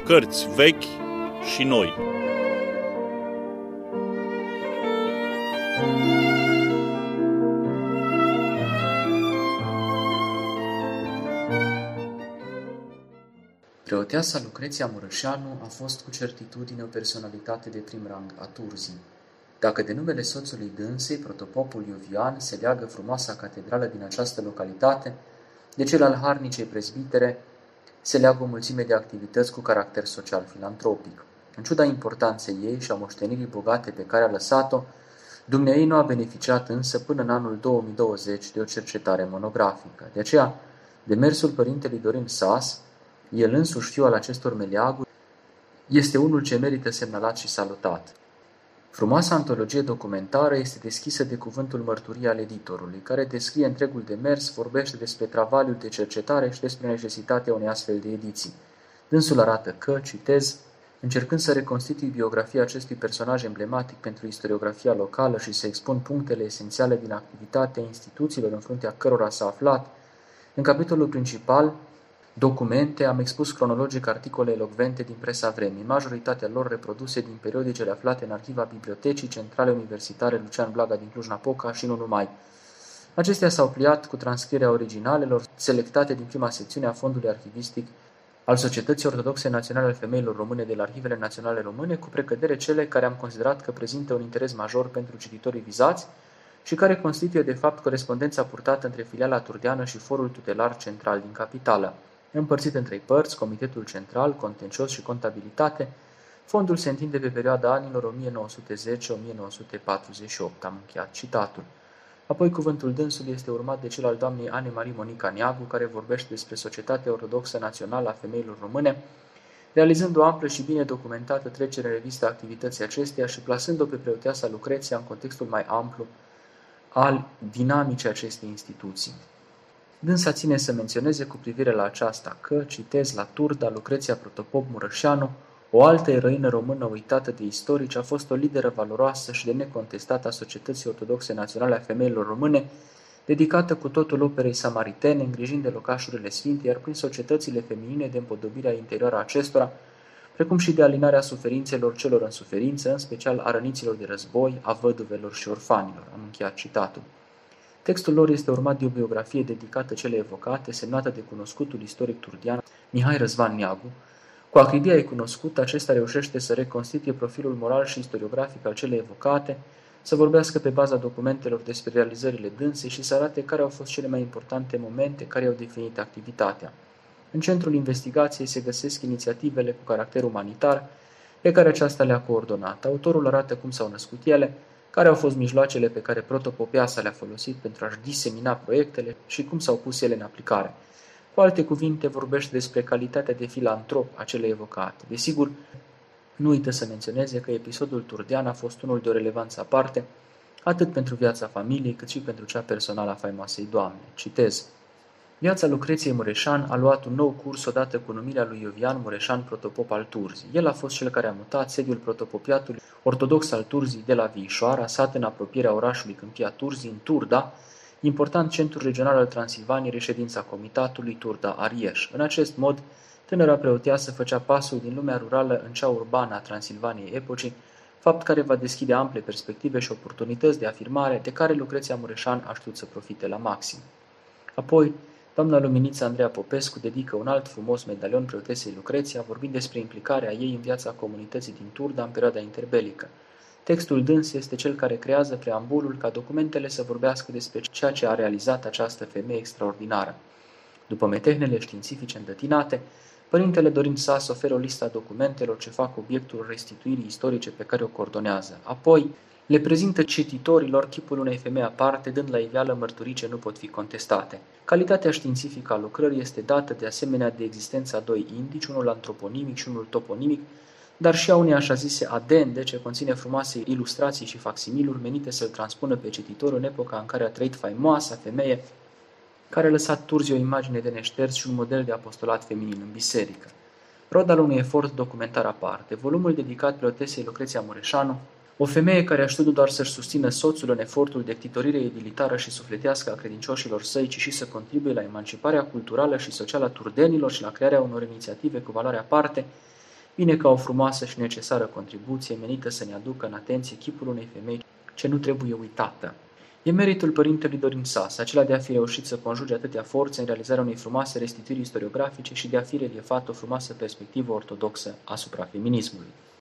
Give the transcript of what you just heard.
cărți vechi și noi. Preoteasa Lucreția Mureșanu a fost cu certitudine o personalitate de prim rang a Turzii. Dacă de numele soțului dânsei, protopopul Iovian, se leagă frumoasa catedrală din această localitate, de cel al harnicei prezbitere, se leagă o mulțime de activități cu caracter social-filantropic. În ciuda importanței ei și a moștenirii bogate pe care a lăsat-o, dumneaei nu a beneficiat însă până în anul 2020 de o cercetare monografică. De aceea, demersul părintelui Dorin Sas, el însuși fiu al acestor meleaguri, este unul ce merită semnalat și salutat. Frumoasa antologie documentară este deschisă de cuvântul mărturie al editorului, care descrie întregul demers, vorbește despre travaliul de cercetare și despre necesitatea unei astfel de ediții. Dânsul arată că, citez, încercând să reconstitui biografia acestui personaj emblematic pentru istoriografia locală și să expun punctele esențiale din activitatea instituțiilor în fruntea cărora s-a aflat, în capitolul principal, documente, am expus cronologic articole elocvente din presa vremii, majoritatea lor reproduse din periodicele aflate în arhiva Bibliotecii Centrale Universitare Lucian Blaga din Cluj-Napoca și nu numai. Acestea s-au pliat cu transcrierea originalelor selectate din prima secțiune a Fondului Arhivistic al Societății Ortodoxe Naționale al Femeilor Române de la Arhivele Naționale Române, cu precădere cele care am considerat că prezintă un interes major pentru cititorii vizați și care constituie de fapt corespondența purtată între filiala turdeană și forul tutelar central din capitală. Împărțit în trei părți, Comitetul Central, Contencios și Contabilitate, fondul se întinde pe perioada anilor 1910-1948. Am încheiat citatul. Apoi cuvântul dânsului este urmat de cel al doamnei Anne-Marie Monica Neagu, care vorbește despre Societatea Ortodoxă Națională a Femeilor Române, realizând o amplă și bine documentată trecere în revistă a activității acesteia și plasând-o pe preoteasa Lucreția în contextul mai amplu al dinamicii acestei instituții. Dânsa ține să menționeze cu privire la aceasta că, citez, la Turda, Lucreția Protopop Mureșanu, o altă eroină română uitată de istorici, a fost o lideră valoroasă și de necontestată a Societății Ortodoxe Naționale a Femeilor Române, dedicată cu totul operei samaritene, îngrijind de locașurile sfinte, iar prin societățile feminine de împodobirea interioară a acestora, precum și de alinarea suferințelor celor în suferință, în special a răniților de război, a văduvelor și orfanilor. Am încheiat citatul. Textul lor este urmat de o biografie dedicată celei evocate, semnată de cunoscutul istoric turdean Mihai Răzvan Neagu. Cu acribia ei cunoscută, acesta reușește să reconstituie profilul moral și istoriografic al celei evocate, să vorbească pe baza documentelor despre realizările dânsei și să arate care au fost cele mai importante momente care au definit activitatea. În centrul investigației se găsesc inițiativele cu caracter umanitar pe care aceasta le-a coordonat. Autorul arată cum s-au născut ele, care au fost mijloacele pe care protopopeasa le-a folosit pentru a-și disemina proiectele și cum s-au pus ele în aplicare. Cu alte cuvinte, vorbește despre calitatea de filantrop a celei evocate. Desigur, nu uită să menționeze că episodul turdean a fost unul de o relevanță aparte, atât pentru viața familiei, cât și pentru cea personală a faimoasei doamne. Citez. Viața Lucreției Mureșan a luat un nou curs odată cu numirea lui Iovian Mureșan protopop al Turzii. El a fost cel care a mutat sediul protopopiatului ortodox al Turzii de la Viișoara, sat în apropierea orașului Câmpia Turzii, în Turda, important centru regional al Transilvaniei, reședința comitatului Turda-Arieș. În acest mod, tânăra preoteasă făcea pasul din lumea rurală în cea urbană a Transilvaniei epocii, fapt care va deschide ample perspective și oportunități de afirmare de care Lucreția Mureșan a știut să profite la maxim. Apoi, doamna Luminița Andreea Popescu dedică un alt frumos medalion preotesei Lucreția, vorbind despre implicarea ei în viața comunității din Turda în perioada interbelică. Textul dânsei este cel care creează preambulul ca documentele să vorbească despre ceea ce a realizat această femeie extraordinară. După metehnele științifice îndătinate, părintele Dorin Sas oferă o listă a documentelor ce fac obiectul restituirii istorice pe care o coordonează. Apoi, le prezintă cititorilor chipul unei femei aparte, dând la iveală mărturii ce nu pot fi contestate. Calitatea științifică a lucrării este dată de asemenea de existența doi indici, unul antroponimic și unul toponimic, dar și a unei așa zise adende, ce conține frumoase ilustrații și facsimiluri menite să-l transpună pe cititor în epoca în care a trăit faimoasa femeie, care a lăsat Turzii o imagine de neșters și un model de apostolat feminin în biserică. Rod al unui efort documentar aparte, volumul dedicat preotesei Lucreția Mureșanu, o femeie care a știut nu doar să-și susțină soțul în efortul de ctitorire edilitară și sufletească a credincioșilor săi, ci și să contribuie la emanciparea culturală și socială a turdenilor și la crearea unor inițiative cu valoare aparte, vine ca o frumoasă și necesară contribuție menită să ne aducă în atenție chipul unei femei ce nu trebuie uitată. E meritul părintelui Dorin Sas, acela de a fi reușit să conjuge atâtea forțe în realizarea unei frumoase restituiri istoriografice și de a fi reliefat o frumoasă perspectivă ortodoxă asupra feminismului.